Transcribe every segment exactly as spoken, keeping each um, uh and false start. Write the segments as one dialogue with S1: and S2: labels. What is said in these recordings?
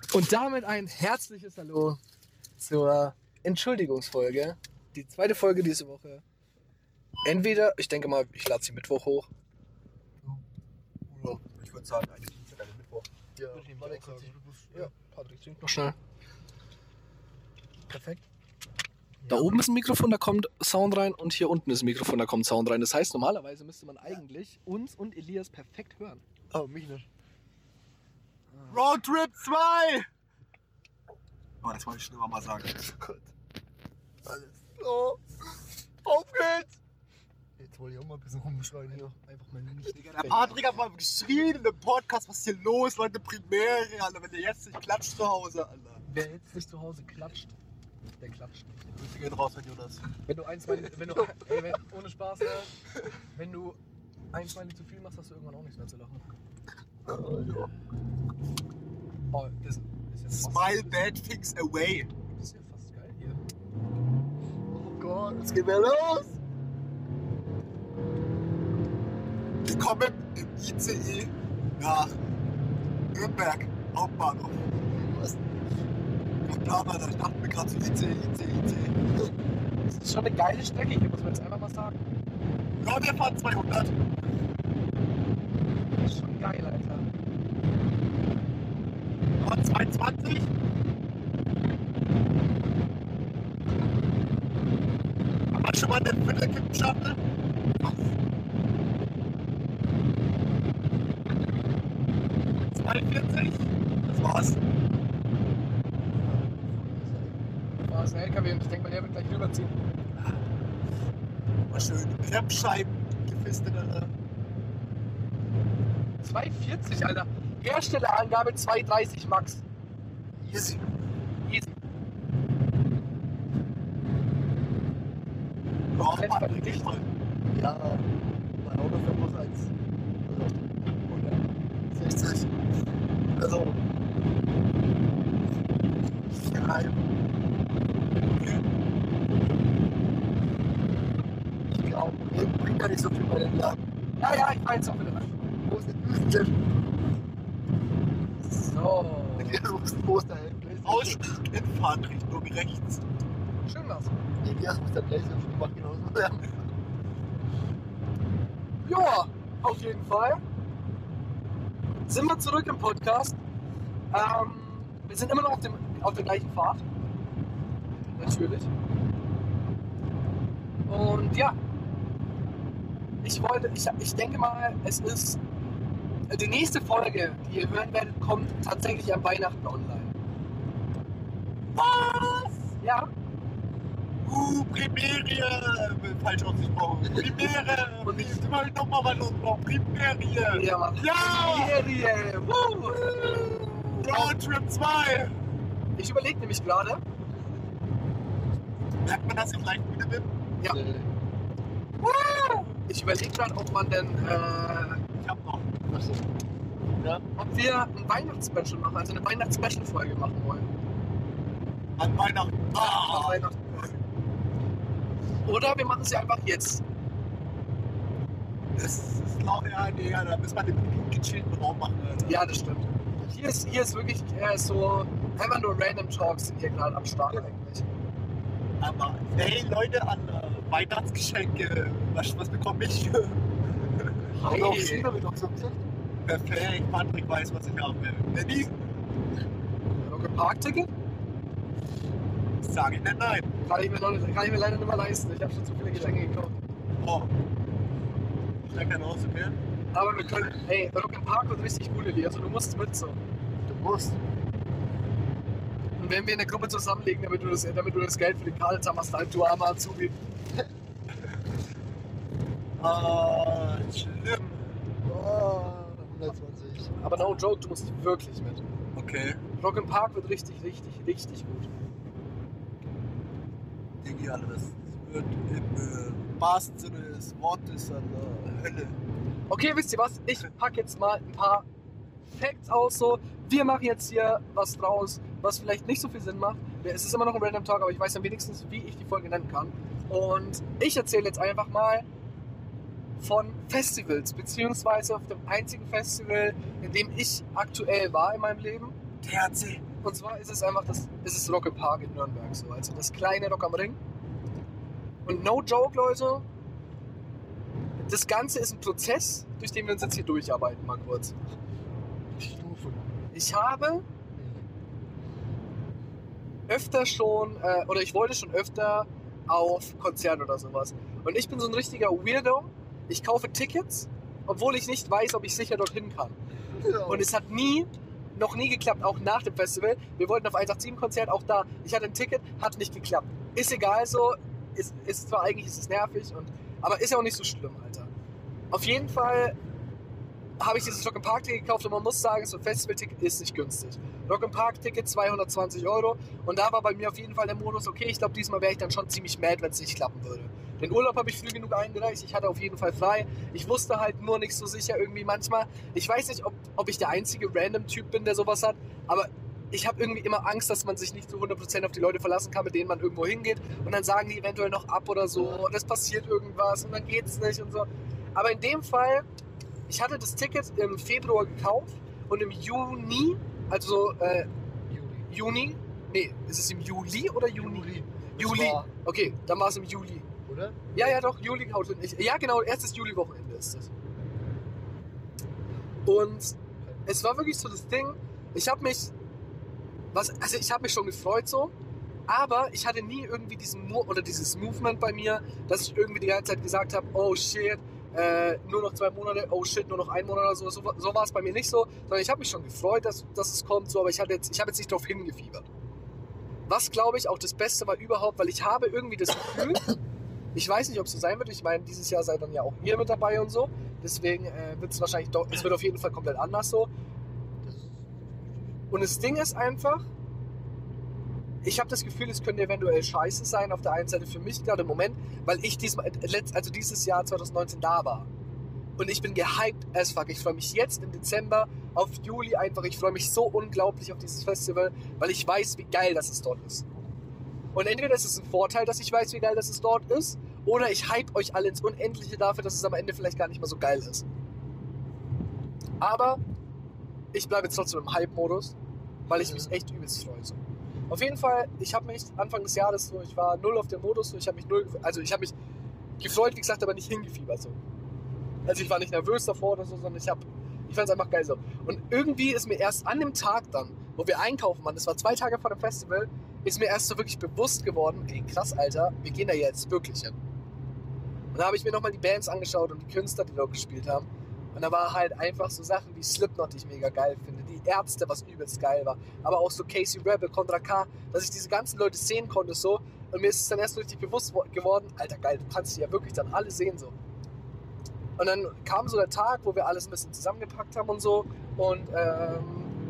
S1: Und damit ein herzliches Hallo zur Entschuldigungsfolge. Die zweite Folge diese Woche. Entweder, ich denke mal, ich lade sie Mittwoch hoch.
S2: Oder ich würde sagen, eigentlich Dienstag, einen Mittwoch.
S1: Ja,
S2: Patrick,
S1: sagen.
S2: ja.
S1: Ja, Patrick trinkt noch schnell. Perfekt. Da oben ist ein Mikrofon, da kommt Sound rein und hier unten ist ein Mikrofon, da kommt Sound rein. Das heißt, normalerweise müsste man eigentlich uns und Elias perfekt hören.
S2: Oh, mich nicht. Roadtrip zwei! Oh, das wollte ich schon immer mal sagen. Gut. Alles klar. Auf geht's! Jetzt wollte ich auch mal ein bisschen rumschreien hier.
S1: Einfach mal nicht.
S2: Digga, der Patrick hat mal geschrien in dem Podcast, was ist hier los, Leute, Primäre, Alter, wenn der jetzt nicht klatscht zu Hause, Alter.
S1: Wer jetzt nicht zu Hause klatscht, der klatscht nicht.
S2: Grüße gehen raus, wenn Jonas.
S1: Wenn du ein, zwei, wenn du, ey, wenn, ohne Spaß, ne? Wenn du ein, zwei zu viel machst, hast du irgendwann auch nichts mehr zu lachen.
S2: Oh, ja.
S1: Oh, das ist jetzt fast,
S2: Smile bad things away.
S1: das ist ja fast geil hier.
S2: Oh Gott, es geht wieder los! Willkommen im I C E nach Nürnberg Hauptbahnhof. Was? Ich glaube, ich dachte mir gerade so I C E, I C E, I C E.
S1: Das ist schon eine geile Strecke hier, muss man jetzt einfach mal sagen.
S2: Ja, wir fahren zweihundert.
S1: Das ist schon geil, Alter.
S2: Und zweihundertzwanzig. Haben wir schon mal den Viertelkippen Shuttle? zweiundvierzig. Das war's.
S1: Boah, das ist ein L K W und ich denke mal, der wird gleich rüberziehen.
S2: Mal schön Bremsscheiben gefistet, Alter.
S1: zwei vierzig, Alter. Herstellerangabe zwei dreißig Max.
S2: Easy.
S1: Easy.
S2: Ja,
S1: Komplett
S2: Mann,
S1: verdicht.
S2: richtig mal. Ja, mein Auto fährt bloß eins. Also hundertsechzig. Also. Ja, okay. Ich glaube, Regen bringt ja nicht so viel bei den Laden.
S1: Ja, ja, ich fahr jetzt auch wieder rein.
S2: Wo ist denn Düsen?
S1: So.
S2: Wo ist Osterhelm? Ausstieg in Fahrtrichtung rechts.
S1: Schön war's.
S2: Elias muss der Playstation macht genauso. Ja.
S1: Ja, auf jeden Fall. Sind wir zurück im Podcast. Ähm, wir sind immer noch auf, dem, auf der gleichen Fahrt. Natürlich. Und ja, ich wollte, ich, ich denke mal, es ist die nächste Folge, die ihr hören werdet, kommt tatsächlich am Weihnachten online.
S2: Was?
S1: Ja,
S2: Uh, Primärie! Falsch ausgesprochen. Primäre! Und ich wollte nochmal was ausgesprochen. Primärie!
S1: ja, Mann.
S2: Ja!
S1: Serie. Woo!
S2: Roadtrip zwei!
S1: Ich überlege nämlich gerade.
S2: Merkt man, dass ich leicht müde bin?
S1: Ja. Woo! Ich überlege gerade, ob man denn, äh,
S2: Ich hab noch. Achso. Ja?
S1: ob wir ein Weihnachtsspecial machen, also eine Weihnachts-Special-Folge machen wollen.
S2: An Weihnachten.
S1: An
S2: Ah!
S1: Weihnachten. Oder wir machen sie einfach jetzt.
S2: Das ist genau, ja, nee, ja, da müssen wir den gechillten Raum machen. Alter.
S1: Ja, das stimmt. Hier ist, hier ist wirklich äh, so einfach nur Random Talks sind hier gerade am Start eigentlich.
S2: Aber, hey Leute, an äh, Weihnachtsgeschenke, was, was bekomme ich?
S1: Hey.
S2: Auch jeder wird auch so gesagt. Perfekt, Patrick weiß, was ich haben will. Danny,
S1: Noch ein Parkticket?
S2: sage ich nicht nein.
S1: Kann ich, mir noch nicht, kann ich mir leider nicht mehr leisten. Ich habe schon zu viele Geschenke gekauft.
S2: Oh. Ich steig keinen aus, okay?
S1: Aber wir können, hey, Rock im Park wird richtig gut, Elias. Also du musst mit so.
S2: Du musst.
S1: Und wenn wir in der Gruppe zusammenlegen, damit du das, damit du das Geld für die Karten hast, halt du armer Azubi.
S2: Ah, schlimm. Ah, hundertzwanzig.
S1: Aber no joke, du musst wirklich mit.
S2: Okay.
S1: Rock im Park wird richtig, richtig, richtig gut.
S2: Digi, Alter, das wird im äh, wahrsten Sinne des Wortes an der Hölle.
S1: Okay, wisst ihr was? Ich pack jetzt mal ein paar Facts aus. So, wir machen jetzt hier was draus, was vielleicht nicht so viel Sinn macht. Es ist immer noch ein Random Talk, aber ich weiß dann wenigstens, wie ich die Folge nennen kann. Und ich erzähle jetzt einfach mal von Festivals, beziehungsweise auf dem einzigen Festival, in dem ich aktuell war in meinem Leben.
S2: T H C.
S1: Und zwar ist es einfach das, ist es Rock im Park in Nürnberg, so, also das kleine Rock am Ring. Und no joke, Leute, das Ganze ist ein Prozess, durch den wir uns jetzt hier durcharbeiten, mal kurz.
S2: Stufen.
S1: Ich habe öfter schon, äh, oder ich wollte schon öfter auf Konzerte oder sowas. Und ich bin so ein richtiger Weirdo. Ich kaufe Tickets, obwohl ich nicht weiß, ob ich sicher dorthin kann.
S2: Ja.
S1: Und es hat nie, noch nie geklappt, auch nach dem Festival. Wir wollten auf hundertachtzehn-Konzert, auch da. Ich hatte ein Ticket, hat nicht geklappt. Ist egal so, ist, ist zwar eigentlich ist es nervig, und, aber ist ja auch nicht so schlimm, Alter. Auf jeden Fall habe ich dieses Rock im Park Ticket gekauft und man muss sagen, so ein Festival-Ticket ist nicht günstig. Rock im Park Ticket zweihundertzwanzig Euro und da war bei mir auf jeden Fall der Modus, okay, ich glaube diesmal wäre ich dann schon ziemlich mad, wenn es nicht klappen würde. Den Urlaub habe ich früh genug eingereicht, ich hatte auf jeden Fall frei. Ich wusste halt nur nicht so sicher irgendwie manchmal, ich weiß nicht, ob, ob ich der einzige Random-Typ bin, der sowas hat, aber ich habe irgendwie immer Angst, dass man sich nicht zu hundert Prozent auf die Leute verlassen kann, mit denen man irgendwo hingeht und dann sagen die eventuell noch ab oder so und es passiert irgendwas und dann geht es nicht und so. Aber in dem Fall, ich hatte das Ticket im Februar gekauft und im Juni, also äh,
S2: Juli.
S1: Juni, nee, ist es im Juli oder Juni?
S2: Juli.
S1: Juli.
S2: Das war-
S1: Okay, dann war es im Juli.
S2: Oder?
S1: Ja, ja, doch, Juli gekauft. Ich, ja, genau, erstes Juli-Wochenende ist es. Und es war wirklich so das Ding, ich habe mich, was, also ich habe mich schon gefreut so, aber ich hatte nie irgendwie diesen Mo oder dieses Movement bei mir, dass ich irgendwie die ganze Zeit gesagt habe, oh shit, äh, nur noch zwei Monate, oh shit, nur noch ein Monat oder so. So, so war es bei mir nicht so, sondern ich habe mich schon gefreut, dass, dass es kommt, so, aber ich hatte jetzt, ich habe jetzt nicht darauf hingefiebert. Was, glaube ich, auch das Beste war überhaupt, weil ich habe irgendwie das Gefühl, ich weiß nicht, ob es so sein wird, ich meine, dieses Jahr seid dann ja auch ihr mit dabei und so, deswegen äh, wird es wahrscheinlich doch, es wird auf jeden Fall komplett anders so.
S2: Das
S1: Und das Ding ist einfach, ich habe das Gefühl, es könnte eventuell scheiße sein, auf der einen Seite für mich gerade im Moment, weil ich diesmal, also dieses Jahr zwanzig neunzehn da war. Und ich bin gehyped as fuck. Ich freue mich jetzt im Dezember auf Juli einfach. Ich freue mich so unglaublich auf dieses Festival, weil ich weiß, wie geil das es dort ist. Und entweder ist es ein Vorteil, dass ich weiß, wie geil das es dort ist, oder ich hype euch alle ins Unendliche dafür, dass es am Ende vielleicht gar nicht mehr so geil ist. Aber ich bleibe jetzt trotzdem im Hype-Modus, weil ich mich echt übelst freue. So. Auf jeden Fall, ich habe mich Anfang des Jahres so, ich war null auf dem Modus, so, ich habe mich null, also ich habe mich gefreut, wie gesagt, aber nicht hingefiebert. So. Also ich war nicht nervös davor oder so, sondern ich habe, ich fand es einfach geil so. Und irgendwie ist mir erst an dem Tag dann, wo wir einkaufen waren, das war zwei Tage vor dem Festival, ist mir erst so wirklich bewusst geworden, ey krass, Alter, wir gehen da jetzt wirklich hin. Und da habe ich mir nochmal die Bands angeschaut und die Künstler, die dort gespielt haben. Und da war halt einfach so Sachen wie Slipknot, die ich mega geil finde, die Ärzte, was übelst geil war, aber auch so Casey Rebel, Contra K, dass ich diese ganzen Leute sehen konnte so. Und mir ist es dann erst richtig bewusst geworden, Alter geil, du kannst die ja wirklich dann alle sehen so. Und dann kam so der Tag, wo wir alles ein bisschen zusammengepackt haben und so. Und ähm,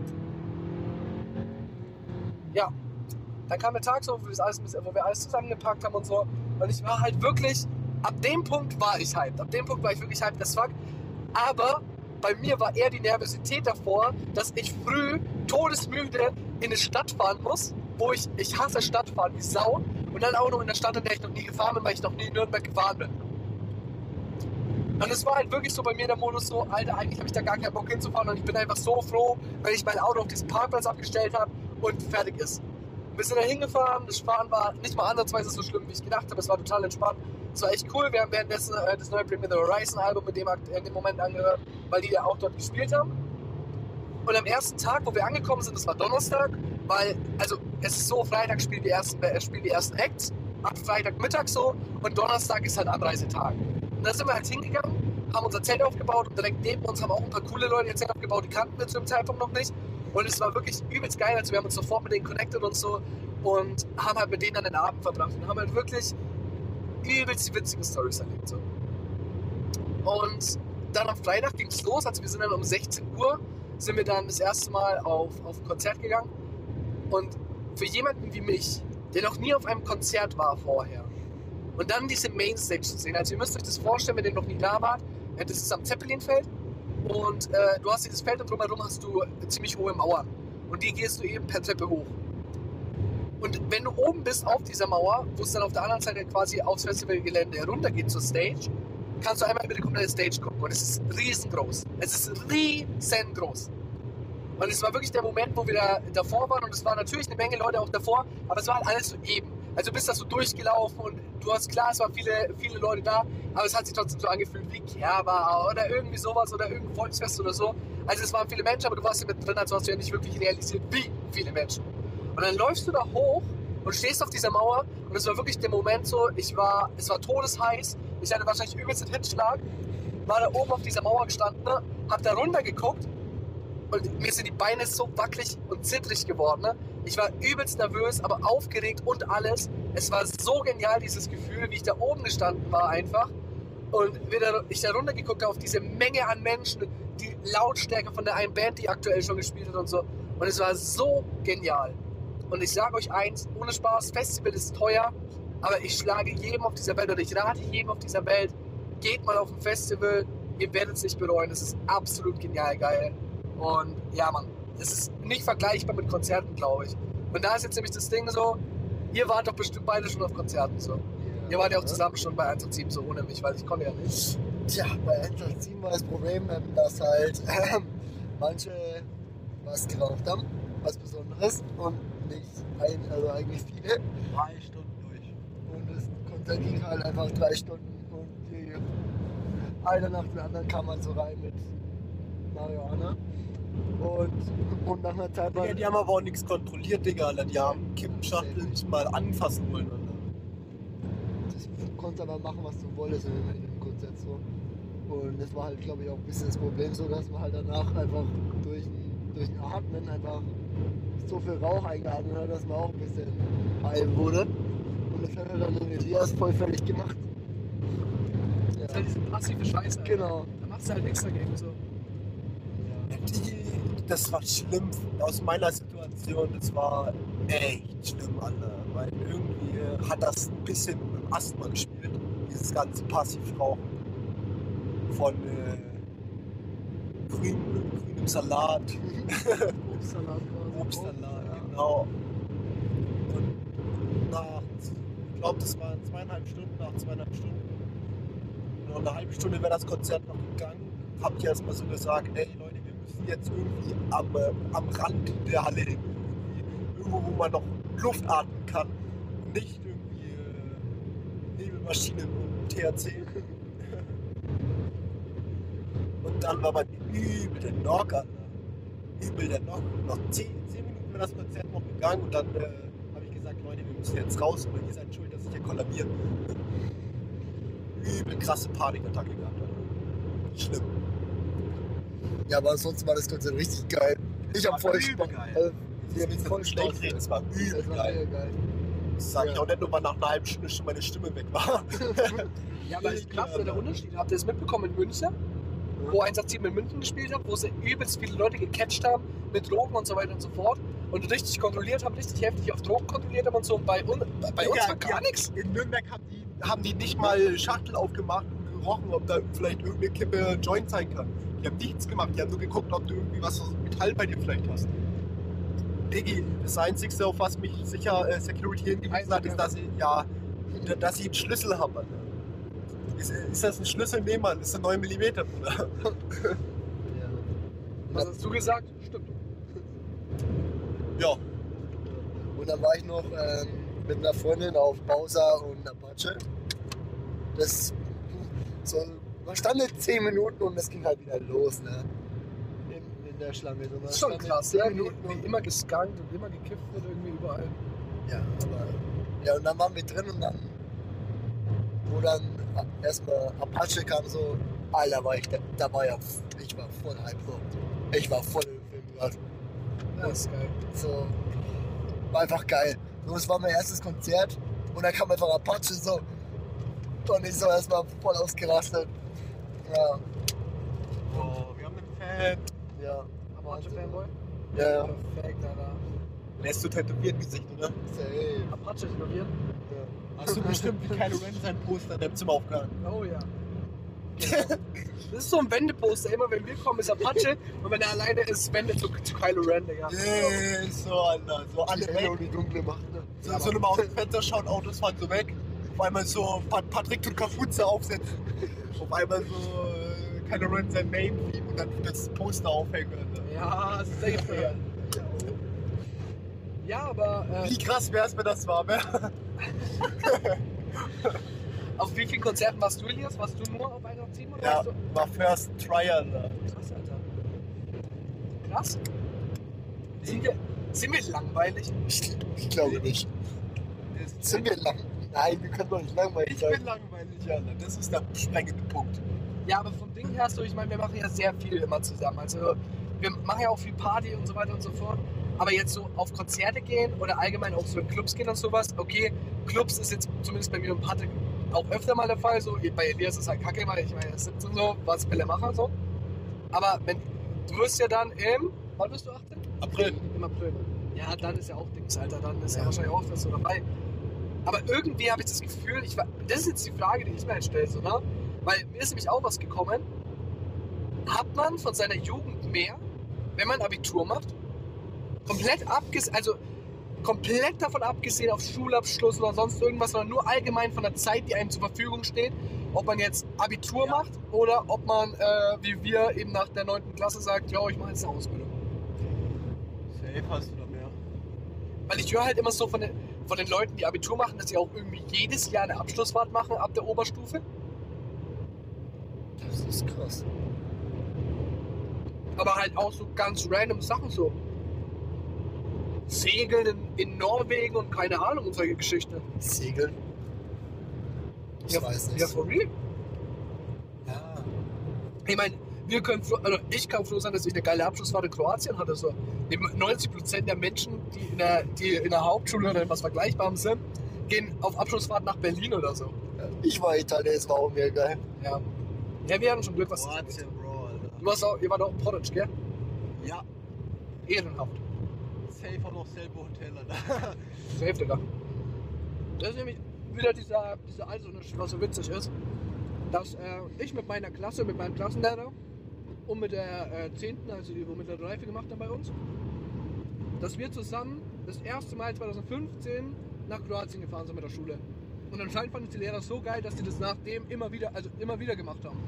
S1: ja, dann kam der Tag so, wo wir, das alles, ein bisschen, wo wir alles zusammengepackt haben und so. Und ich war halt wirklich, ab dem Punkt war ich hyped. Ab dem Punkt war ich wirklich hyped as fuck. Aber bei mir war eher die Nervosität davor, dass ich früh todesmüde in eine Stadt fahren muss, wo ich, ich hasse Stadtfahren wie Sau. Und dann auch noch in der Stadt, in der ich noch nie gefahren bin, weil ich noch nie in Nürnberg gefahren bin. Und es war halt wirklich so bei mir der Modus so, Alter, eigentlich habe ich da gar keinen Bock hinzufahren und ich bin einfach so froh, wenn ich mein Auto auf diesen Parkplatz abgestellt habe und fertig ist. Wir sind da hingefahren, das Fahren war nicht mal ansatzweise so schlimm, wie ich gedacht habe, es war total entspannt. Es war echt cool, wir haben währenddessen äh, das neue Bring Me The Horizon Album mit dem in dem Moment angehört, weil die ja auch dort gespielt haben. Und am ersten Tag, wo wir angekommen sind, das war Donnerstag, weil, also es ist so, Freitag spielen die ersten, äh, spielen die ersten Acts, ab Freitagmittag so und Donnerstag ist halt Anreisetag. Und da sind wir halt hingegangen, haben unser Zelt aufgebaut und direkt neben uns haben auch ein paar coole Leute ihr Zelt aufgebaut, die kannten wir zu dem Zeitpunkt noch nicht. Und es war wirklich übelst geil, also wir haben uns sofort mit denen connected und so und haben halt mit denen dann den Abend verbracht und haben halt wirklich übelst die witzigen Storys erlebt. So. Und dann am Freitag ging es los, also wir sind dann um sechzehn Uhr, sind wir dann das erste Mal auf, auf ein Konzert gegangen. Und für jemanden wie mich, der noch nie auf einem Konzert war vorher, und dann diese Mainstage zu sehen, also ihr müsst euch das vorstellen, wenn ihr noch nie da wart, das ist am Zeppelinfeld und äh, du hast dieses Feld und drumherum hast du ziemlich hohe Mauern und die gehst du eben per Treppe hoch. Und wenn du oben bist auf dieser Mauer, wo es dann auf der anderen Seite quasi aufs Festivalgelände heruntergeht zur Stage, kannst du einmal über die komplette Stage gucken und es ist riesengroß. Es ist riesengroß. Und es war wirklich der Moment, wo wir da davor waren und es waren natürlich eine Menge Leute auch davor, aber es war halt alles so eben. Also du bist da so durchgelaufen und du hast klar, es waren viele, viele Leute da, aber es hat sich trotzdem so angefühlt wie Kerber oder irgendwie sowas oder irgendein Volksfest oder so. Also es waren viele Menschen, aber du warst ja mit drin, also hast du ja nicht wirklich realisiert, wie viele Menschen. Und dann läufst du da hoch und stehst auf dieser Mauer und es war wirklich der Moment so, ich war, es war todesheiß, ich hatte wahrscheinlich übelst den Hitzschlag, war da oben auf dieser Mauer gestanden, ne, hab da runter geguckt und mir sind die Beine so wackelig und zittrig geworden. Ne? Ich war übelst nervös, aber aufgeregt und alles. Es war so genial, dieses Gefühl, wie ich da oben gestanden war einfach. Und wieder, ich da runter geguckt habe auf diese Menge an Menschen, die Lautstärke von der einen Band, die aktuell schon gespielt hat und so. Und es war so genial. Und ich sage euch eins, ohne Spaß, Festival ist teuer, aber ich schlage jedem auf dieser Welt oder ich rate jedem auf dieser Welt, geht mal auf ein Festival, ihr werdet es nicht bereuen, es ist absolut genial geil. Und ja, Mann, es ist nicht vergleichbar mit Konzerten, glaube ich. Und da ist jetzt nämlich das Ding so, ihr wart doch bestimmt beide schon auf Konzerten so. Ja, ihr wart ja auch zusammen schon bei eins acht sieben so ohne mich, weil ich konnte ja nicht.
S2: Tja, bei eins acht sieben war das Problem, dass halt äh, manche was geraucht haben, was Besonderes und nicht ein, also eigentlich viele.
S3: Drei Stunden durch.
S2: Und das Konzert ging halt einfach drei Stunden und die einer nach dem anderen kam man so rein mit Marihuana. Und, und nach einer Zeit war...
S3: Ja, die haben aber auch nichts kontrolliert, Digga, Alter. Die haben Kippenschachteln nicht mal anfassen wollen, Alter.
S2: Du konntest aber machen, was du wolltest in dem Konzert so. Und das war halt, glaube ich, auch ein bisschen das Problem so, dass man halt danach einfach durch ein, durch ein Atmen einfach so viel Rauch eingeatmet hat, dass man auch ein bisschen high wurde. Und das hat halt dann den Elias voll fertig gemacht.
S1: Ja. Das ist halt diese passive Scheiße.
S2: Genau.
S1: Da machst du halt nichts dagegen so.
S3: Die, das war schlimm aus meiner Situation, das war echt schlimm, Alter. Weil irgendwie hat das ein bisschen mit dem Asthma gespielt, dieses ganze Passivrauchen von äh, grün, grünem Salat.
S1: Obstsalat.
S3: Obstsalat, genau. Und nach, ich glaube, das waren zweieinhalb Stunden, nach zweieinhalb Stunden, noch eine halbe Stunde wäre das Konzert noch gegangen, hab ich erstmal so gesagt, ey Leute, wir müssen jetzt irgendwie am, äh, am Rand der Halle hin, irgendwie, irgendwo, wo man noch Luft atmen kann und nicht irgendwie äh, Nebelmaschinen und T H C. Und dann war man übel der Knock, Alter. Übel der Knock. Noch zehn Minuten wäre das Konzert noch gegangen und dann äh, habe ich gesagt, Leute, wir müssen jetzt raus oder ihr seid schuld, dass ich hier kollabiere. Übel krasse Panikattacke gehabt, Alter. Schlimm.
S2: Ja, aber ansonsten war das Konzert richtig geil. Ich hab voll
S3: übel
S2: Spaß.
S3: geil.
S2: Also,
S3: Ich
S2: wir haben
S3: will
S2: voll
S3: nicht
S2: Spaß.
S3: schlecht reden, es war übel
S2: Das war
S3: geil.
S2: mega geil.
S3: Das sage ich
S2: Ja.
S3: auch nicht nur, weil nach einer halben Stunde schon meine Stimme weg war.
S1: Ja, aber das ist krass, der Unterschied. Habt ihr das mitbekommen in München? Wo eins acht sieben in München gespielt hat, wo sie übelst viele Leute gecatcht haben mit Drogen und so weiter und so fort und richtig kontrolliert haben, richtig heftig auf Drogen kontrolliert haben und so. Und bei, un bei, bei uns
S3: Ja,
S1: war gar
S3: die-
S1: nichts.
S3: In Nürnberg haben die, haben die nicht mal Schachtel aufgemacht und gerochen, ob da vielleicht irgendeine Kippe Joint sein kann. Die haben nichts gemacht, die haben nur geguckt, ob du irgendwie was aus Metall bei dir vielleicht hast. Diggi, das Einzige, auf was mich sicher äh, Security hingewiesen hat, ist, dass ich, ja, dass ich einen Schlüssel habe. Alter. Ist, ist das ein Schlüssel? Nee, Mann, ist ein neun Millimeter, Bruder.
S1: Was hast du gesagt? Stimmt.
S3: Ja.
S2: Und dann war ich noch ähm, mit einer Freundin auf Bowser und Apache. Das so, man stand jetzt zehn Minuten und es ging halt wieder los, ne? In, in der Schlange. So, man
S1: Das ist schon
S2: stand
S1: krass,
S2: zehn
S1: ja, wie,
S2: Minuten
S1: wie
S2: und,
S1: immer geskankt und immer gekifft wird irgendwie überall.
S2: ja, aber, ja, und dann waren wir drin und dann, wo dann erstmal Apache kam, so, Alter, war ich, da, da war ja, ich war voll hype, so. Ich war voll im Film gerade.
S1: Ja, das ist geil.
S2: So, war einfach geil. So, es war mein erstes Konzert und dann kam einfach Apache so und ich so erstmal voll ausgerastet. Ja,
S3: Oh, wir haben einen Fan.
S2: ja.
S1: Apache Fanboy?
S2: Ja, ja.
S1: Perfekt, Alter.
S3: Der ist so tätowiert im Gesicht, oder?
S2: Safe.
S1: Apache ignorieren?
S2: Ja.
S3: Hast du bestimmt wie Kylo Ren sein Poster in deinem Zimmer aufgehangen.
S1: Oh ja. Das ist so ein Wendeposter. Immer wenn wir kommen, ist Apache. Und wenn er alleine ist, wendet zu, zu Kylo Ren, Digga.
S3: Yeah, so, Alter. So alle
S2: Die
S3: weg.
S2: hell und die dunkle Macht, ne?
S3: So, so eine aus dem Fenster schauen, Autos fahren so weg. Auf einmal so Pat- Patrick tut Kapuze aufsetzen. Auf einmal so äh, Kylo Ren sein Main-Theme und dann das Poster aufhängen.
S1: Ja, safe, Digga. Ja, aber... Äh,
S3: Wie krass wär's, wenn das war, ne?
S1: Auf wie vielen Konzerten warst du, Elias? Warst du nur auf einer Team oder
S3: Ja,
S1: warst du...
S3: war First Trial. Ne?
S1: Krass, Alter. Krass. Sind wir, sind wir langweilig?
S3: Ich, ich glaube nicht. Sind wir lang? Nein, wir können doch nicht langweilig
S1: Ich
S3: sein.
S1: bin langweilig,
S3: Alter. Das ist der sprengende Punkt.
S1: Ja, aber vom Ding her, so, ich meine, wir machen ja sehr viel immer zusammen. Also wir machen ja auch viel Party und so weiter und so fort. Aber jetzt so auf Konzerte gehen oder allgemein auch so in Clubs gehen und sowas, okay, Clubs ist jetzt zumindest bei mir und Patrick auch öfter mal der Fall. So, bei Elias ist es halt kacke, weil ich meine, er ist siebzehn so, was Pelle machen so. Aber wenn, du wirst ja dann im, wann bist du achtzehn?
S3: April.
S1: Im April. Ja, dann ist ja auch Dings, Alter, dann ist ja, ja wahrscheinlich auch das so dabei. Aber irgendwie habe ich das Gefühl, ich, das ist jetzt die Frage, die ich mir halt stelle, so, ne? Weil mir ist nämlich auch was gekommen. Hat man von seiner Jugend mehr, wenn man Abitur macht? Komplett abgesehen, also komplett davon abgesehen auf Schulabschluss oder sonst irgendwas, sondern nur allgemein von der Zeit, die einem zur Verfügung steht, ob man jetzt Abitur
S3: Ja.
S1: macht oder ob man, äh, wie wir, eben nach der neunten Klasse sagt, ja, ich mache jetzt eine Ausbildung.
S3: Safe hast du da mehr.
S1: Weil ich höre halt immer so von den, von den Leuten, die Abitur machen, dass sie auch irgendwie jedes Jahr eine Abschlussfahrt machen ab der Oberstufe.
S3: Das ist krass.
S1: Aber halt auch so ganz random Sachen so. Segeln in, in Norwegen und keine Ahnung und solche Geschichten.
S3: Segeln? Ich
S1: ja,
S3: weiß nicht.
S1: Ja, for real.
S3: Ja.
S1: Ich meine, wir können, froh- also ich kann froh sein, dass ich eine geile Abschlussfahrt in Kroatien hatte. So. neunzig Prozent der Menschen, die in der, die in der Hauptschule oder was Vergleichbarem sind, gehen auf Abschlussfahrt nach Berlin oder so.
S3: Ich war Italien, es war auch mega geil.
S1: Ja. Ja, wir hatten schon Glück, was das angeht.
S3: Kroatien, Bro, Alter.
S1: Du warst auch, ihr wart auch in Porridge, gell?
S3: Ja,
S1: Ehrenhaft.
S3: safe hat noch selber Hotel, Alter.
S1: Safe, Digga. Das ist nämlich wieder dieser, dieser alte Unterschied, was so witzig ist, dass äh, ich mit meiner Klasse, mit meinem Klassenlehrer und mit der äh, zehnten, also die wo mittlere Reife gemacht haben bei uns, dass wir zusammen das erste Mal zwanzig fünfzehn nach Kroatien gefahren sind mit der Schule. Und anscheinend fanden es die Lehrer so geil, dass sie das nachdem immer wieder, also immer wieder gemacht haben.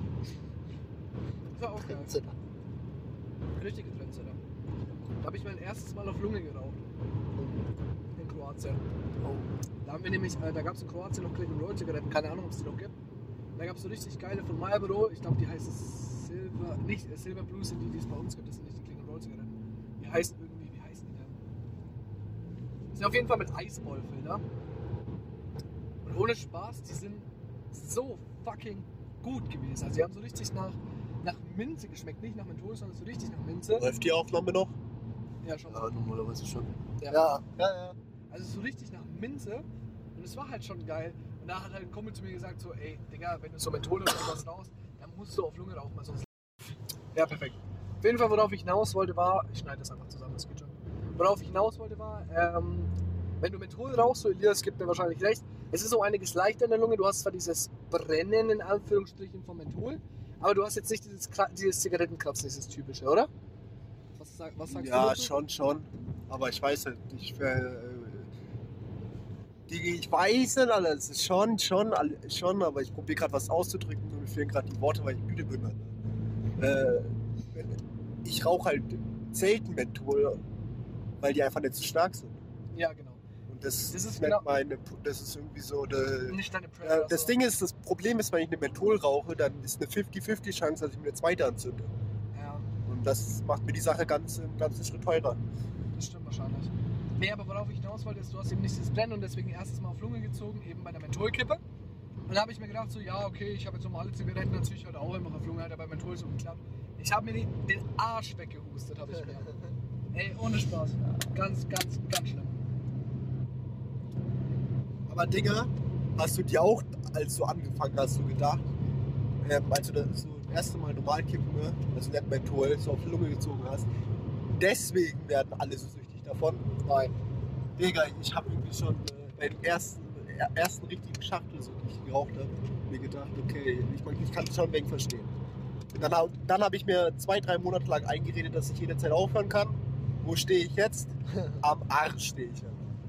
S1: Das war auch geil. Richtige Trendsetter. Da habe ich mein erstes Mal auf Lunge geraucht. In Kroatien.
S3: Oh.
S1: Da haben wir nämlich, äh, da gab es in Kroatien noch Click and Roll Zigaretten, keine Ahnung, ob es die noch gibt. Da gab es so richtig geile von Marlboro, ich glaube die heißen Silver, nicht äh, Silver Blues sind die, die es bei uns gibt, das sind nicht die Click and Roll Zigaretten. Die heißen irgendwie, wie heißen die denn? Die sind auf jeden Fall mit Eiswollfilter. Und ohne Spaß, die sind so fucking gut gewesen. Also die haben so richtig nach, nach Minze geschmeckt, nicht nach Menthol, sondern so richtig nach Minze.
S3: Läuft die Aufnahme noch?
S1: Ja, schon.
S3: Ja, normalerweise schon.
S1: Ja.
S3: Ja, ja, ja.
S1: Also so richtig nach Minze. Und es war halt schon geil. Und da hat halt ein Kumpel zu mir gesagt, so, ey, Digga, wenn du so Menthol oder sowas raus, dann musst du auf Lunge rauchen, weil sonst... Ja, perfekt. Auf jeden Fall, worauf ich hinaus wollte, war... Ich schneide das einfach zusammen, das geht schon. Worauf ich hinaus wollte, war, ähm, wenn du Menthol rauchst, so Elias gibt mir wahrscheinlich recht, es ist auch einiges leichter in der Lunge. Du hast zwar dieses Brennen, in Anführungsstrichen, vom Menthol, aber du hast jetzt nicht dieses, Kra- dieses Zigarettenkratzen, dieses typische, oder? Was, sag, was sagst du
S3: Ja,
S1: dazu?
S3: schon, schon. Aber ich weiß halt nicht, äh, die, ich weiß nicht alles. Ist Schon, schon, all- schon, aber ich probiere gerade was auszudrücken und mir fehlen gerade die Worte, weil ich müde bin. Alter. Äh, ich rauche halt selten Menthol, weil die einfach nicht so stark sind.
S1: Ja, genau.
S3: Und das,
S1: Das ist
S3: ist
S1: genau-
S3: nicht meine, das ist irgendwie so eine,
S1: Nicht deine
S3: äh,
S1: Pressure.
S3: das Ding ist, das Problem ist, wenn ich eine Menthol rauche, dann ist eine fünfzig fünfzig Chance, dass ich mir eine zweite anzünde.
S1: Ja.
S3: Und das macht mir die Sache ganz, einen ganzen Schritt teurer.
S1: Das stimmt wahrscheinlich. Nee, aber worauf ich hinaus wollte, ist, du hast eben nicht dieses Brennen und deswegen erstes Mal auf Lunge gezogen, eben bei der Mentholkippe. Und da habe ich mir gedacht, so, ja, okay, ich habe jetzt normale Zigaretten, dann ziehe ich halt auch immer auf Lunge, Alter, bei Menthol so geklappt. Ich habe mir den, den Arsch weggehustet, habe ich mir. Ey, ohne Spaß. Ganz, ganz, ganz schlimm.
S3: Aber Digga, hast du dir auch, als du angefangen hast, so gedacht, ähm, als du das so das erste Mal normal kippen, ne, also nicht Menthol, so auf die Lunge gezogen hast, deswegen werden alle so süchtig davon?
S1: Nein.
S3: Digga, ich habe irgendwie schon äh, bei den ersten, er- ersten richtigen Schachtel, so, die ich geraucht habe, mir gedacht, okay, ich, mein, ich kann es schon wegen verstehen. Und dann, hab- dann habe ich mir zwei, drei Monate lang eingeredet, dass ich jederzeit aufhören kann. Wo stehe ich jetzt? Am Arsch stehe ich.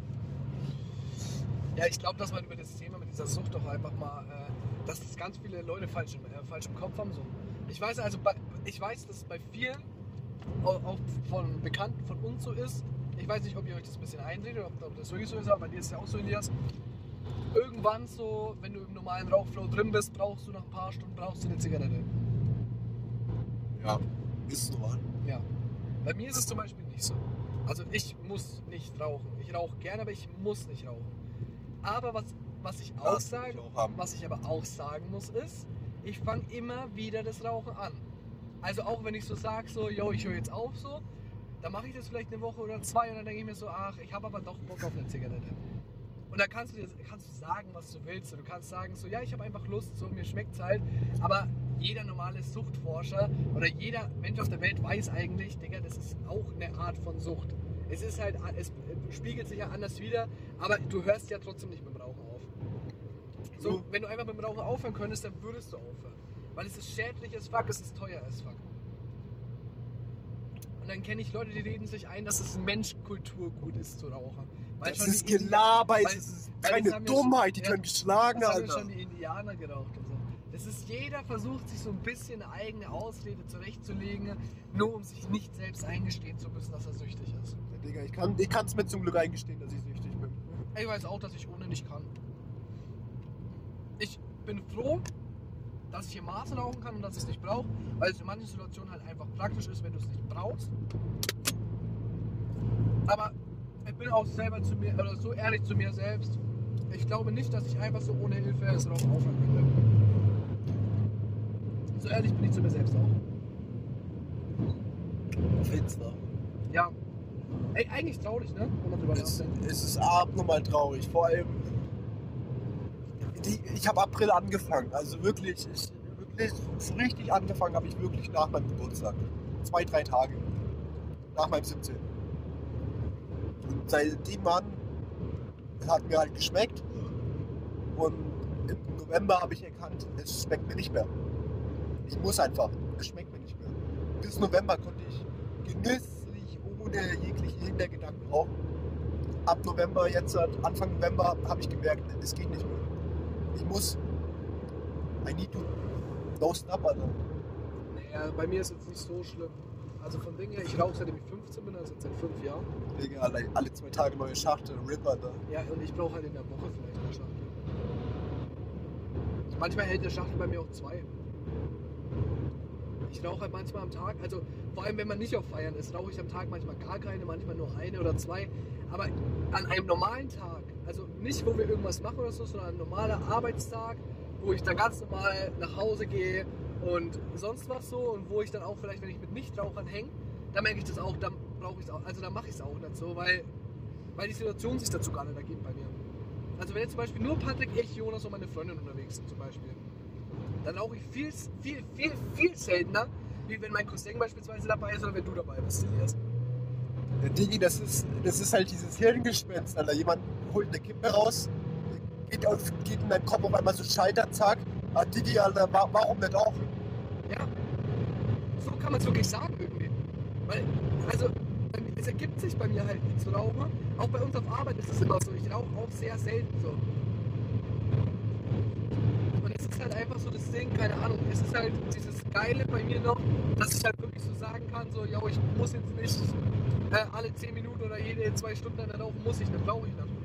S1: Ja, ich glaube, dass man über das Thema mit dieser Sucht doch einfach mal, äh, dass das ganz viele Leute falsch im, äh, falsch im Kopf haben. So. Ich weiß also, bei, ich weiß, dass es bei vielen, auch von Bekannten von uns so ist, ich weiß nicht, ob ihr euch das ein bisschen einredet, ob, ob das wirklich so ist, aber bei dir ist es ja auch so, Elias. Irgendwann so, wenn du im normalen Rauchflow drin bist, brauchst du nach ein paar Stunden brauchst du eine Zigarette.
S3: Ja, ist normal.
S1: Ja. Bei mir ist es zum Beispiel nicht so. Also ich muss nicht rauchen. Ich rauche gerne, aber ich muss nicht rauchen. Aber was, was ich auch
S3: Das will
S1: sagen,
S3: ich auch haben.
S1: was ich aber auch sagen muss, ist, ich fange immer wieder das Rauchen an. Also auch wenn ich so sage, so, yo, ich höre jetzt auf, so, dann mache ich das vielleicht eine Woche oder zwei und dann denke ich mir so, ach, ich habe aber doch Bock auf eine Zigarette. Und dann kannst du, dir, kannst du sagen, was du willst. Du kannst sagen, so, ja, ich habe einfach Lust, so, mir schmeckt es halt. Aber jeder normale Suchtforscher oder jeder Mensch auf der Welt weiß eigentlich, Digga, das ist auch eine Art von Sucht. Es ist halt, es spiegelt sich ja anders wieder, aber du hörst ja trotzdem nicht mit dem Rauchen auf. So, wenn du einfach mit dem Rauchen aufhören könntest, dann würdest du aufhören. Weil es ist schädlich as fuck, es ist teuer as fuck. Und dann kenne ich Leute, die reden sich ein, dass es ein Menschkulturgut ist zu rauchen. Weil
S3: Das
S1: schon
S3: ist
S1: die Indi-
S3: Gelaber,
S1: weil-
S3: das ist
S1: weil
S3: keine
S1: das haben ja
S3: Dummheit, die
S1: schon-
S3: können
S1: ja,
S3: geschlagen,
S1: Das haben ja
S3: Alter.
S1: schon die Indianer geraucht und so. Das ist, jeder versucht sich so ein bisschen eine eigene Ausrede zurechtzulegen, nur um sich nicht selbst eingestehen zu müssen, dass er süchtig ist.
S3: Ja, Digga, ich kann ich kann's mir zum Glück eingestehen, dass ich süchtig bin.
S1: Ich weiß auch, dass ich ohne nicht kann. Ich bin froh, dass ich im Maße rauchen kann und dass ich es nicht brauche, weil es in manchen Situationen halt einfach praktisch ist, wenn du es nicht brauchst. Aber ich bin auch selber zu mir, oder so ehrlich zu mir selbst. Ich glaube nicht, dass ich einfach so ohne Hilfe das Rauchen aufhören könnte. So ehrlich bin ich zu mir selbst auch.
S3: Finster.
S1: Ja. Ey, eigentlich traurig, ne? Wenn man drüber
S3: Es,
S1: nachdenkt.
S3: es ist abnormal traurig. Vor allem, die, ich habe April angefangen. Also wirklich, ich, wirklich so richtig angefangen habe ich wirklich nach meinem Geburtstag. Zwei, drei Tage. Nach meinem siebzehnten. Und seitdem an hat mir halt geschmeckt. Und im November habe ich erkannt, es schmeckt mir nicht mehr. Ich muss einfach. Es schmeckt mir nicht mehr. Bis November konnte ich genüsslich ohne jegliche Hintergedanken rauchen. Ab November, jetzt Anfang November, habe ich gemerkt, es geht nicht mehr. Ich muss. I need to. No stop, Alter.
S1: Naja, bei mir ist es jetzt nicht so schlimm. Also von Dingen her, ich rauche seitdem ich fünfzehn bin, also jetzt seit fünf Jahren.
S3: Digga, alle, alle zwei Tage neue Schachtel, Rip, Alter.
S1: Ja, und ich brauche halt in der Woche vielleicht eine Schachtel. Manchmal hält der Schachtel bei mir auch zwei. Ich rauche halt manchmal am Tag, also vor allem wenn man nicht auf Feiern ist, rauche ich am Tag manchmal gar keine, manchmal nur eine oder zwei. Aber an einem normalen Tag, also nicht wo wir irgendwas machen oder so, sondern ein normaler Arbeitstag, wo ich dann ganz normal nach Hause gehe und sonst was so und wo ich dann auch vielleicht, wenn ich mit Nichtrauchern hänge, dann merke ich das auch, dann brauche ich es auch, also dann mache ich es auch nicht so, weil, weil die Situation sich dazu gar nicht ergibt bei mir. Also wenn jetzt zum Beispiel nur Patrick, ich, Jonas und meine Freundin unterwegs sind zum Beispiel, dann rauche ich viel, viel, viel, viel seltener, wie wenn mein Cousin beispielsweise dabei ist oder wenn du dabei bist, Elias.
S3: Ja, Digi, das ist, das ist halt dieses Hirngespenst, Alter. Jemand holt eine Kippe raus, geht, auf, geht in deinen Kopf auf einmal so Schalter, zack. Ah, Digi, Alter, wa- warum nicht auch?
S1: Ja, so kann man es wirklich sagen irgendwie. Weil, also, es ergibt sich bei mir halt nicht zu rauchen. Auch bei uns auf Arbeit ist es immer so. Ich rauche auch sehr selten so. Und es ist halt einfach so das Ding, keine Ahnung, es ist halt dieses Geile bei mir noch, dass ich halt wirklich so sagen kann, so, ja, ich muss jetzt nicht äh, alle zehn Minuten oder jede zwei Stunden eine rauchen, muss ich nicht, brauche ich nicht.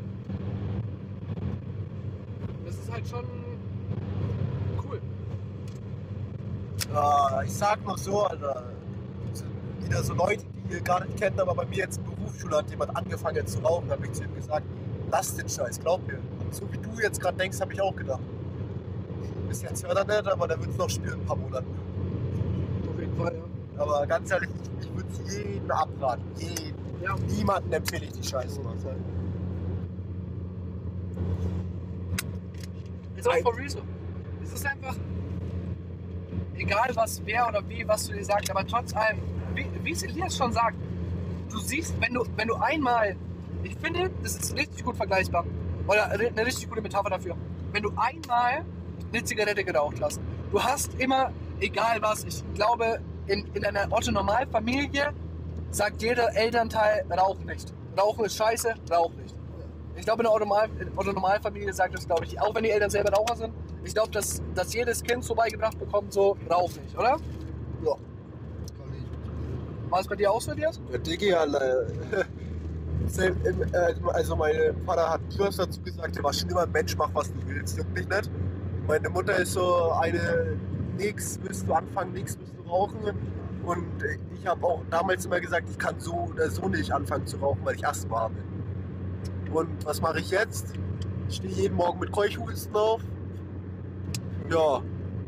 S1: Das ist halt schon cool.
S3: Ah, ich sag noch so, Alter. Das sind wieder so Leute, die ihr gar nicht kennt, aber bei mir jetzt in der Berufsschule hat jemand angefangen jetzt zu rauchen. Da habe ich zu ihm gesagt, lass den Scheiß, glaub mir. Und so wie du jetzt gerade denkst, habe ich auch gedacht. Bis jetzt hört er nicht, aber der wird es noch spüren in ein paar Monaten.
S1: Auf jeden Fall, ja.
S3: Aber ganz ehrlich, ich, ich würde es jedem abraten. Jeden.
S1: Ja.
S3: Niemanden empfehle ich die Scheiße.
S1: Ist auch for real so. Es ist einfach egal was, wer oder wie, was du dir sagst, aber trotz allem, wie, wie es Elias schon sagt, du siehst, wenn du, wenn du einmal, ich finde, das ist richtig gut vergleichbar, oder eine richtig gute Metapher dafür, wenn du einmal eine Zigarette geraucht hast, du hast immer, egal was, ich glaube, in, in einer Otto-Normal-Familie sagt jeder Elternteil, rauch nicht. Rauchen ist scheiße, rauch nicht. Ich glaube, in einer Otto-Normal-Familie sagt das, glaube ich, auch wenn die Eltern selber Raucher sind, ich glaube, dass, dass jedes Kind so beigebracht bekommt, so, rauch nicht, oder?
S3: Ja.
S1: War es bei dir auch so, Elias?
S3: Ja, Diggi, Alter. Sel- im- äh, Also mein Vater hat früher dazu gesagt, er war schon immer ein Mensch, mach was du willst, juckt dich nicht. Meine Mutter ist so eine, nix willst du anfangen, nix willst du rauchen. Und ich habe auch damals immer gesagt, ich kann so oder so nicht anfangen zu rauchen, weil ich Asthma habe. Und was mache ich jetzt? Ich stehe jeden Morgen mit Keuchhusten auf. Ja.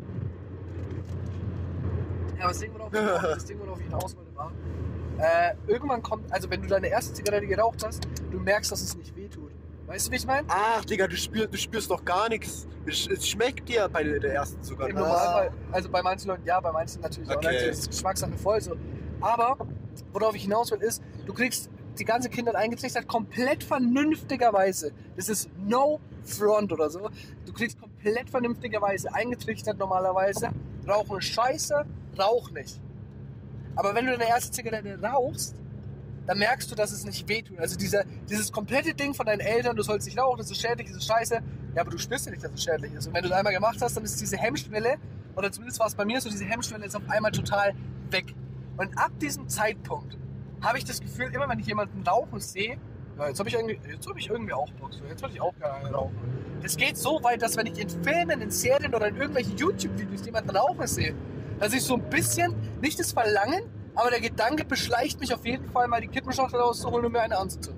S1: Ja, das Ding, worauf ich, das Ding, worauf ich hinaus wollte, war, äh, irgendwann kommt, also wenn du deine erste Zigarette geraucht hast, du merkst, dass es nicht wehtut. Weißt du, wie ich meine?
S3: Ach, Digga, du spürst, du spürst doch gar nichts. Es, es schmeckt dir bei der der ersten sogar.
S1: Im
S3: Ah.
S1: Normalfall, also bei manchen Leuten ja, bei manchen natürlich auch.
S3: Okay.
S1: Natürlich ist es Geschmackssache voll so. Aber worauf ich hinaus will, ist, du kriegst die ganze Kindheit eingetrichtert, komplett vernünftigerweise. Das ist no front oder so. Du kriegst komplett vernünftigerweise eingetrichtert normalerweise. Rauchen ist scheiße, rauch nicht. Aber wenn du deine erste Zigarette rauchst, dann merkst du, dass es nicht wehtut. Also dieser, dieses komplette Ding von deinen Eltern, du sollst nicht rauchen, das ist schädlich, das ist scheiße. Ja, aber du spürst ja nicht, dass es schädlich ist. Und wenn du es einmal gemacht hast, dann ist diese Hemmschwelle, oder zumindest war es bei mir so, diese Hemmschwelle ist auf einmal total weg. Und ab diesem Zeitpunkt habe ich das Gefühl, immer wenn ich jemanden rauchen sehe, ja, jetzt habe ich, irgendwie- jetzt hab ich irgendwie auch Bock, so, jetzt will ich auch gerne rauchen. Das geht so weit, dass wenn ich in Filmen, in Serien oder in irgendwelchen YouTube-Videos jemanden rauchen sehe, dass ich so ein bisschen, nicht das Verlangen, aber der Gedanke beschleicht mich auf jeden Fall mal die Kippenschachtel rauszuholen und mir eine anzuzünden.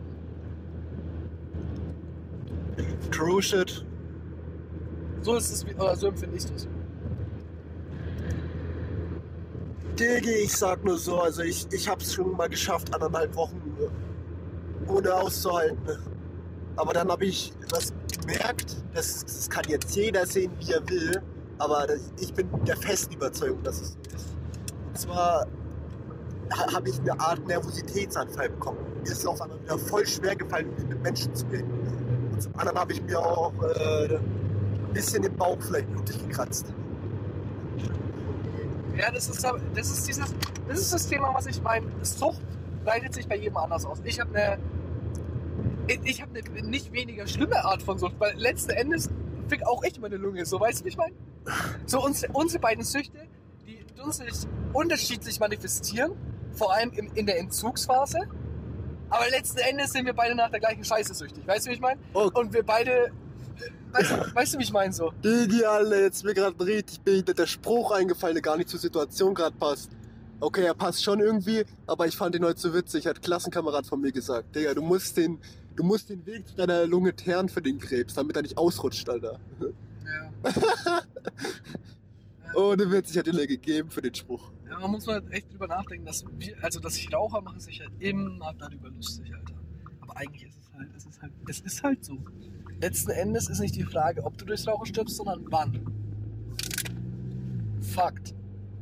S3: True shit.
S1: So ist es, wie- oder so empfinde ich das.
S3: Diggi, ich sag nur so, also ich, ich hab's schon mal geschafft, anderthalb Wochen ohne auszuhalten. Aber dann habe ich was gemerkt, das, das kann jetzt jeder sehen, wie er will, aber das, ich bin der festen Überzeugung, dass es so ist. Und zwar ha- habe ich eine Art Nervositätsanfall bekommen. Mir ist auf einmal wieder voll schwer gefallen, mit Menschen zu reden. Und zum anderen habe ich mir auch äh, ein bisschen den Bauch vielleicht blutig gekratzt.
S1: Ja, das ist, aber- das ist dieses, das ist das Thema, was ich meine. Sucht leitet sich bei jedem anders aus. Ich habe eine, ich, ich habe eine nicht weniger schlimme Art von Sucht, weil letzten Endes fick auch ich meine Lunge. So, weißt du, wie ich meine? So unsere, unsere beiden Süchte, die uns nicht unterschiedlich manifestieren, vor allem im, in der Entzugsphase. Aber letzten Endes sind wir beide nach der gleichen Scheiße süchtig. Weißt du, wie ich meine?
S3: Oh.
S1: Und wir beide, weißt, du- weißt du, wie ich meine so?
S3: Digi, Alter, jetzt ist mir gerade ein richtig behindert der Spruch eingefallen, der gar nicht zur Situation gerade passt. Okay, er passt schon irgendwie, aber ich fand ihn heute so witzig. Hat ein Klassenkamerad von mir gesagt. Digga, du musst den, du musst den Weg zu deiner Lunge teeren für den Krebs, damit er nicht ausrutscht, Alter.
S1: Ja.
S3: Ohne Witz, ich hatte dir gegeben für den Spruch.
S1: Ja, man muss halt echt drüber nachdenken, dass wir, also dass ich Raucher machen sich halt immer darüber lustig, Alter. Aber eigentlich ist es halt, es ist halt, es ist halt so. Letzten Endes ist nicht die Frage, ob du durchs Rauchen stirbst, sondern wann. Fakt.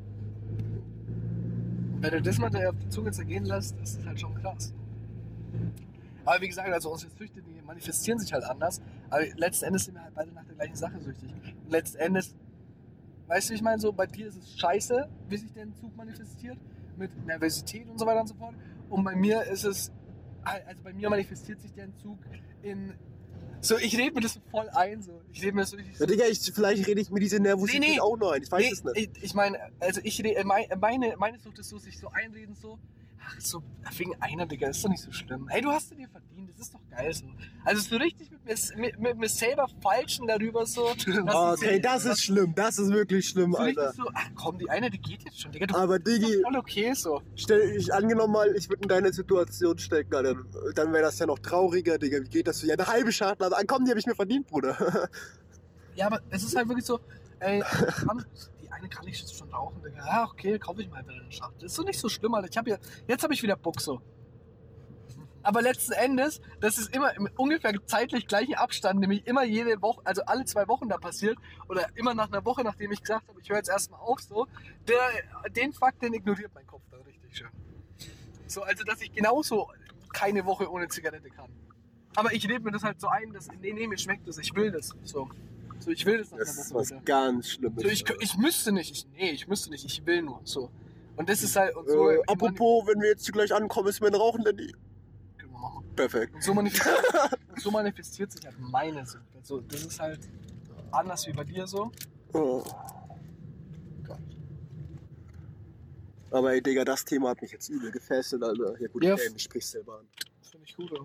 S1: Und wenn du das mal auf die Zunge zergehen lässt, ist das halt schon krass. Aber wie gesagt, also unsere Süchte, die manifestieren sich halt anders. Aber letzten Endes sind wir halt beide nach der gleichen Sache süchtig. Und letzten Endes, weißt du, wie ich meine, so bei dir ist es scheiße, wie sich der Entzug manifestiert, mit Nervosität und so weiter und so fort. Und bei mir ist es, also bei mir manifestiert sich der Entzug in, so ich rede mir das so voll ein, so. Ich rede mir das so richtig so.
S3: Ja, Digga, ich, vielleicht rede ich mir diese Nervosität
S1: Nee, nee.
S3: auch noch ein. Ich weiß
S1: Nee,
S3: es nicht.
S1: Ich, ich meine, also ich rede, mein- meine, meine Sucht ist so, sich so einreden, so, ach, so, wegen einer, Digga, ist doch nicht so schlimm. Hey, du hast dir verdient, das ist doch geil, so. Also so richtig mit mir, mit, mit mir selber falschen darüber, so. dass
S3: Oh,
S1: ich-
S3: okay, das ist schlimm. Das ist wirklich schlimm,
S1: so richtig
S3: Alter.
S1: so, ach komm, die eine, die geht jetzt schon, Digga, du
S3: Aber
S1: bist
S3: Digi,
S1: doch voll okay, so.
S3: stell ich angenommen mal, ich würde in deine Situation stecken, Alter. Dann wäre das ja noch trauriger, Digga. Wie geht das? Ja, eine halbe Schachtel. Also, komm, die habe ich mir verdient, Bruder.
S1: Ja, aber es ist halt wirklich so, ey, kann, die eine kann ich jetzt schon rauchen, Digga. Ja, okay, kaufe ich mal wieder eine Schachtel. Ist so nicht so schlimm, Alter. Ich hab ja, jetzt habe ich wieder Bock, so. Aber letzten Endes, das ist immer im ungefähr zeitlich gleichen Abstand, nämlich immer jede Woche, also alle zwei Wochen da passiert, oder immer nach einer Woche, nachdem ich gesagt habe, ich höre jetzt erstmal auf, so, der, den Fakt, den ignoriert mein Kopf dann richtig schön. So, also, dass ich genauso keine Woche ohne Zigarette kann. Aber ich rede mir das halt so ein, dass, nee, nee, mir schmeckt das, ich will das, so. So, ich will das nach
S3: Das
S1: einer
S3: ist
S1: Woche
S3: was
S1: wieder.
S3: ganz Schlimmes.
S1: So, ich, ich müsste nicht, ich, nee, ich müsste nicht, ich will nur, so. Und das ist halt, und so,
S3: äh, apropos, wenn wir jetzt hier gleich ankommen, ist mein Rauchen denn die.
S1: Können wir machen.
S3: Perfekt.
S1: Und so manifestiert, und so manifestiert sich halt meine Sucht. Also, das ist halt anders wie bei dir so.
S3: Oh. Aber ey, Digga, das Thema hat mich jetzt übel gefesselt, Alter. Ja gut,
S1: Ja.
S3: okay, ich sprich's selber an.
S1: Finde ich gut, ja.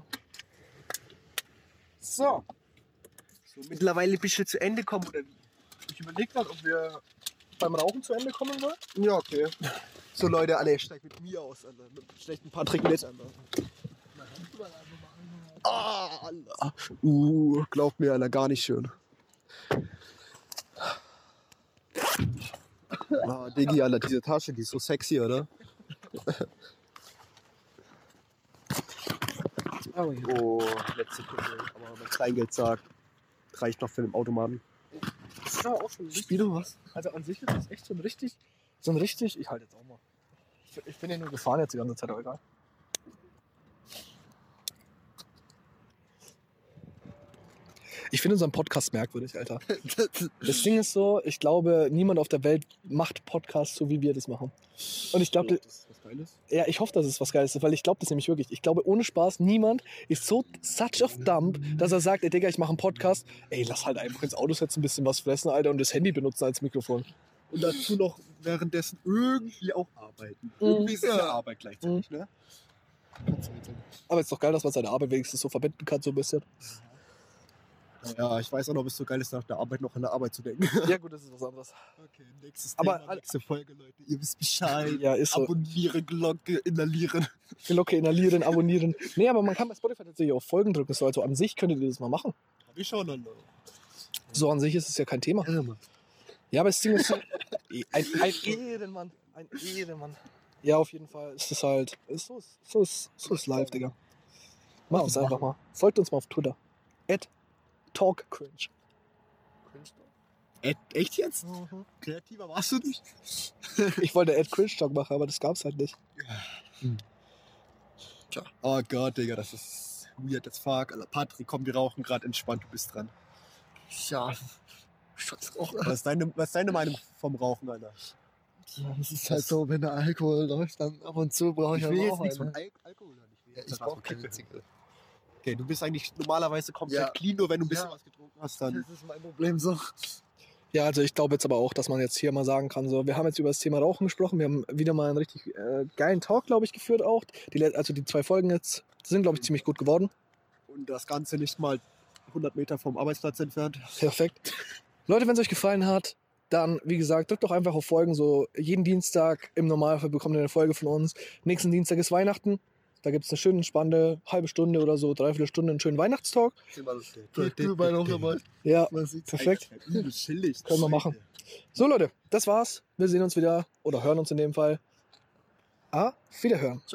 S1: So,
S3: So, mittlerweile ein bisschen zu Ende kommen, oder wie?
S1: ich überlege gerade, ob wir beim Rauchen zu Ende kommen wollen.
S3: Ja, okay. So, Leute, alle, steigt mit mir aus, Alter. Mit einem schlechten Patrick mit, Alter. Ah, Alter. Uh, glaubt mir, Alter, gar nicht schön. Ah, Diggi, Alter, diese Tasche, die ist so sexy, oder?
S1: Oh, ja.
S3: Oh, letzte Kugel. Aber mein Kleingeld sagt, reicht noch für den Automaten.
S1: Das ist aber auch schon richtig.
S3: Spiel du was?
S1: Also an sich ist das echt so ein richtig, so ein richtig, ich halte jetzt auch mal. Ich, ich bin ja nur gefahren jetzt die ganze Zeit, aber egal. Ich finde unseren Podcast merkwürdig, Alter. Das Ding ist so, ich glaube, niemand auf der Welt macht Podcasts so, wie wir das machen. Und ich glaube,
S3: das ist was Geiles.
S1: ja, ich hoffe, dass es was Geiles ist, weil ich glaube das nämlich wirklich. Ich glaube, ohne Spaß, niemand ist so such of dumb, dass er sagt, ey Digga, ich mache einen Podcast. Ey, lass halt einfach ins Auto setzen, ein bisschen was fressen, Alter, und das Handy benutzen als Mikrofon.
S3: Und dazu noch währenddessen irgendwie auch arbeiten. Irgendwie ist es ja Arbeit gleichzeitig, ne? Kannst du mit dem-
S1: Aber es ist doch geil, dass man seine Arbeit wenigstens so verbinden kann, so ein bisschen.
S3: Ja, ich weiß auch noch, ob es so geil ist, nach der Arbeit noch an der Arbeit zu denken.
S1: Ja gut, das ist was anderes.
S3: Okay, nächstes
S1: Aber-
S3: Thema, nächste Folge, Leute. Ihr wisst Bescheid.
S1: Ja, ist so.
S3: Abonnieren, Glocke, inhalieren.
S1: Glocke inhalieren, abonnieren. Nee, aber man kann bei Spotify tatsächlich auf Folgen drücken. So, also an sich könntet ihr das mal machen.
S3: Hab ich schon, Alter.
S1: So an sich ist es ja kein Thema. Ja, aber das Ding ist halt, ein, ein Ehrenmann. Ein Ehrenmann. Ja, auf jeden Fall ist es halt. Ist so, ist, so, ist, so ist live, Digga. Macht es einfach mal. Folgt uns mal auf Twitter. At TalkCringe.
S3: Ed, echt jetzt? Kreativer warst du nicht?
S1: Ich wollte Ad Cringe Talk machen, aber das gab's halt nicht.
S3: Tja. Oh Gott, Digga, das ist weird as fuck. Alter, Patrick, komm, wir rauchen gerade entspannt, du bist dran.
S2: Ja, Schatz, auch.
S3: Was ist deine, was ist deine Meinung vom Rauchen, Alter?
S2: Es ist halt so, wenn der Alkohol läuft, dann ab und zu brauche ich,
S3: Ich will
S2: halt
S3: jetzt
S2: auch
S3: nichts
S2: eine.
S3: von Al Alkohol hören. Ich will
S2: Ja,
S3: jetzt
S2: ich
S3: was
S2: brauche
S3: von
S2: keine
S3: Kippe.
S2: Zigarette.
S3: Okay, du bist eigentlich normalerweise komplett
S2: Ja.
S3: clean, nur wenn du ein bisschen
S2: Ja.
S3: was getrunken hast, dann.
S2: Das ist mein Problem so.
S1: Ja, also ich glaube jetzt aber auch, dass man jetzt hier mal sagen kann, so, wir haben jetzt über das Thema Rauchen gesprochen, wir haben wieder mal einen richtig äh, geilen Talk, glaube ich, geführt auch. Die, le- also die zwei Folgen jetzt sind, glaube ich, ziemlich gut geworden.
S3: Und das Ganze nicht mal hundert Meter vom Arbeitsplatz entfernt.
S1: Perfekt. Leute, wenn es euch gefallen hat, dann, wie gesagt, drückt doch einfach auf Folgen. So jeden Dienstag im Normalfall bekommt ihr eine Folge von uns. Nächsten Dienstag ist Weihnachten. Da gibt es eine schöne, spannende halbe Stunde oder so, dreiviertel Stunde, einen schönen Weihnachtstalk.
S2: Glühwein auch dabei.
S1: Ja,
S2: Man sieht's.
S1: perfekt.
S3: Übel chillig.
S1: Können wir machen. So Leute, das war's. Wir sehen uns wieder oder hören uns in dem Fall. Ah, Wiederhören.